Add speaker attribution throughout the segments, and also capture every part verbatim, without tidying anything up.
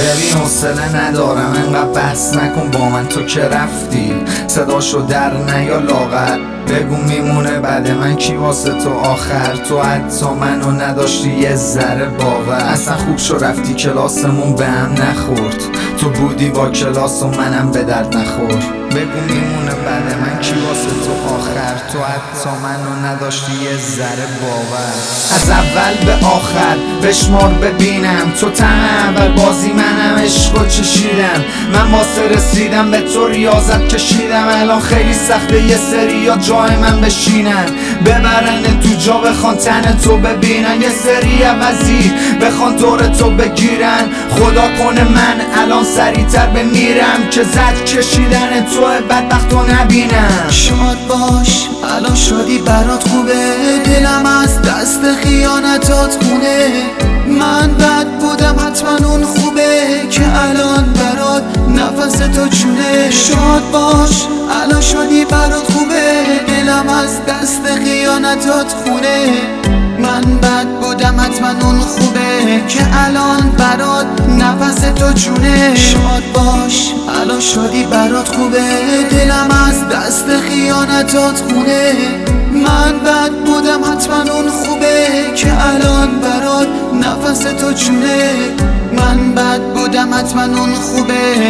Speaker 1: ببین حوصله ندارم انقدر بحث نکن با من، تو که رفتی صداشو در نیا لاغر، بگو میمونه بعد من کی واسه تو آخر. تو حتی منو نداشتی یه ذره باور، اصلا خوب شو رفتی کلاسمون به هم نخورد، تو بودی با کلاس و منم به درد نخور. بگو میمونه بعد من کی واسه تو آخر، تو حتی منو نداشتی یه ذره باور. از اول به آخر بشمار ببینم، تو تن اول بازی منم عشقو چشیدم، من واسه رسیدم به تو ریاضت کشیدم، الان خیلی سخته یه سری یا جای من بشینن، ببرن تو جا بخوان تن تو ببینن، یه سری عوضی بخوان دور تو بگیرن، خدا کنه من الان سریعتر بمیرم که زد کشیدن تو بدبختو نبینم.
Speaker 2: شاد باش الان شدی برات خوبه، دلم از دست خیانتات خونه، من بد بودم حتما اون خوبه که الان برات نفس تو چونه. شاد باش الان شدی برات خوبه، دلم از دست خیانتات خونه، من بد بودم حتما اون خوبه که الان برات نفس تو چونه. شاد باش الان شدی برات خوبه، دلم از دست خیانتات خونه، من بد بودم حتما اون خوبه که الان برات نفس تو چونه، من بد بودم حتما اون خوبه،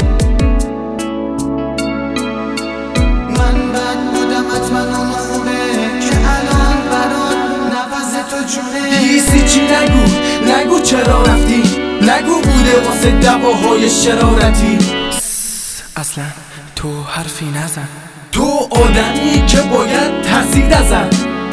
Speaker 2: من بد بودم حتما اون خوبه که الان برات نفس تو چونه.
Speaker 3: دیسی چی نگو نگو چرا رفتی، نگو بوده واسه دواهای شرارتی، اصلا تو حرفی نزن، تو آدمی که باید ترسید ازن،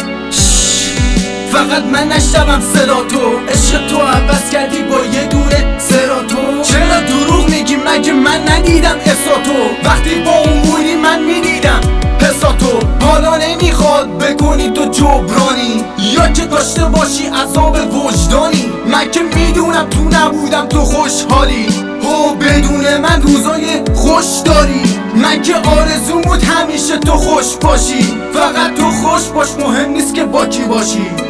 Speaker 3: فقط من نشتم صدا تو، عشق تو عوض کردی با یه دونه سراتو، چرا دروغ میگی مگه من ندیدم احساتو، وقتی با اون بودی من میدیدم حساتو، حالا نمیخواد بکنی تو جبرانی یا که داشته باشی عذاب وجدانی، من که میدونم تو نبودم تو خوشحالی، و بدون من روزای خوش داری، من که آرزوم بود همیشه تو خوش باشی، فقط تو خوش باش مهم نیست که با کی باشی.